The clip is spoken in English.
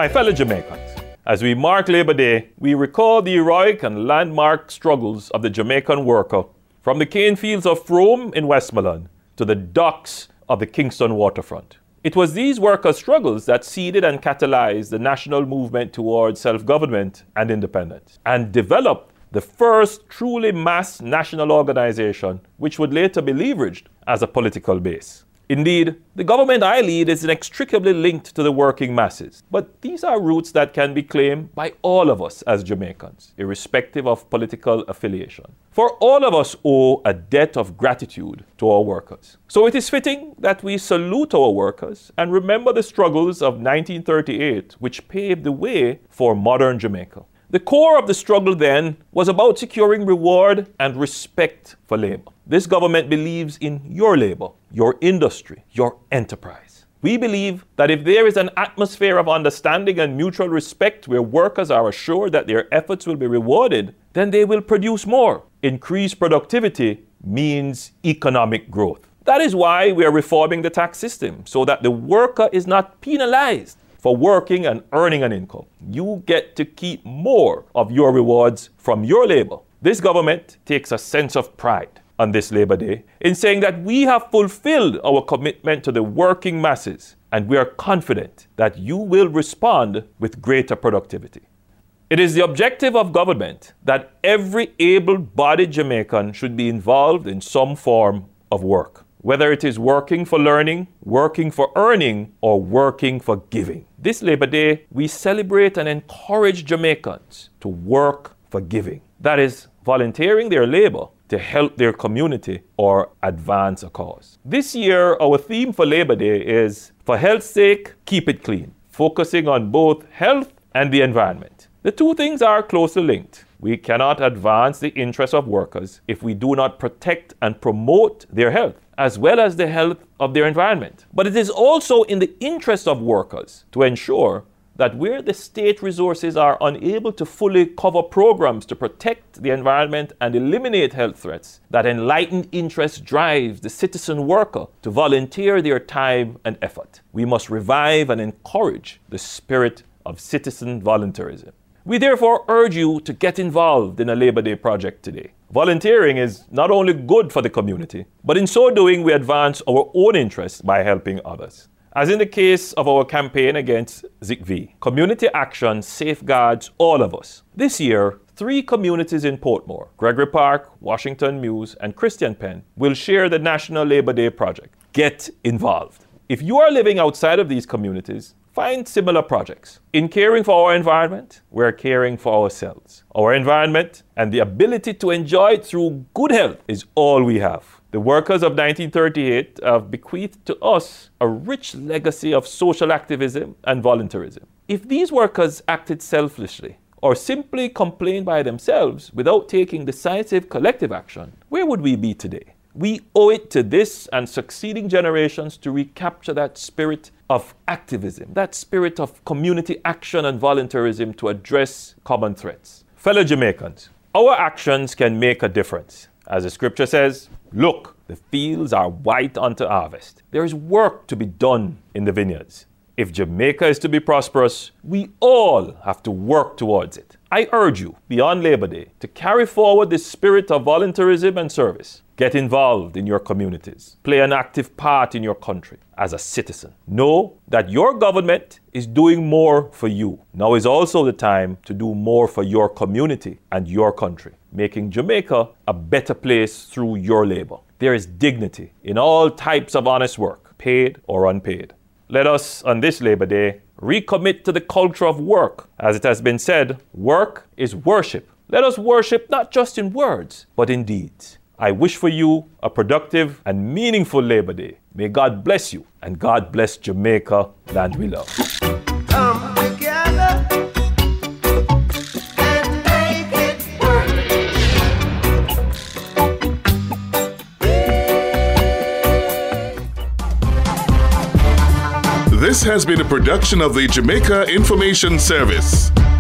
My fellow Jamaicans, as we mark Labor Day, we recall the heroic and landmark struggles of the Jamaican worker from the cane fields of Frome in Westmoreland to the docks of the Kingston waterfront. It was these workers' struggles that seeded and catalyzed the national movement towards self-government and independence, and developed the first truly mass national organization which would later be leveraged as a political base. Indeed, the government I lead is inextricably linked to the working masses. But these are roots that can be claimed by all of us as Jamaicans, irrespective of political affiliation. For all of us owe a debt of gratitude to our workers. So it is fitting that we salute our workers and remember the struggles of 1938, which paved the way for modern Jamaica. The core of the struggle then was about securing reward and respect for labor. This government believes in your labor, your industry, your enterprise. We believe that if there is an atmosphere of understanding and mutual respect where workers are assured that their efforts will be rewarded, then they will produce more. Increased productivity means economic growth. That is why we are reforming the tax system so that the worker is not penalized for working and earning an income. You get to keep more of your rewards from your labor. This government takes a sense of pride on this Labor Day in saying that we have fulfilled our commitment to the working masses, and we are confident that you will respond with greater productivity. It is the objective of government that every able-bodied Jamaican should be involved in some form of work, whether it is working for learning, working for earning, or working for giving. This Labor Day, we celebrate and encourage Jamaicans to work for giving. That is, volunteering their labor to help their community or advance a cause. This year, our theme for Labor Day is, for health's sake, keep it clean, focusing on both health and the environment. The two things are closely linked. We cannot advance the interests of workers if we do not protect and promote their health, as well as the health of their environment. But it is also in the interest of workers to ensure that where the state resources are unable to fully cover programs to protect the environment and eliminate health threats, that enlightened interest drives the citizen worker to volunteer their time and effort. We must revive and encourage the spirit of citizen volunteerism. We therefore urge you to get involved in a Labor Day project today. Volunteering is not only good for the community, but in so doing we advance our own interests by helping others. As in the case of our campaign against ZICV, community action safeguards all of us. This year, 3 communities in Portmore, Gregory Park, Washington Mews, and Christian Penn, will share the National Labor Day project. Get involved. If you are living outside of these communities, find similar projects. In caring for our environment, we're caring for ourselves. Our environment and the ability to enjoy it through good health is all we have. The workers of 1938 have bequeathed to us a rich legacy of social activism and volunteerism. If these workers acted selfishly or simply complained by themselves without taking decisive collective action, where would we be today? We owe it to this and succeeding generations to recapture that spirit of activism, that spirit of community action and volunteerism to address common threats. Fellow Jamaicans, our actions can make a difference. As the scripture says, look, the fields are white unto harvest. There is work to be done in the vineyards. If Jamaica is to be prosperous, we all have to work towards it. I urge you, beyond Labor Day, to carry forward the spirit of volunteerism and service. Get involved in your communities. Play an active part in your country as a citizen. Know that your government is doing more for you. Now is also the time to do more for your community and your country, making Jamaica a better place through your labor. There is dignity in all types of honest work, paid or unpaid. Let us, on this Labor Day, recommit to the culture of work. As it has been said, work is worship. Let us worship not just in words, but in deeds. I wish for you a productive and meaningful Labor Day. May God bless you, and God bless Jamaica, land we love. Come together and make it work. This has been a production of the Jamaica Information Service.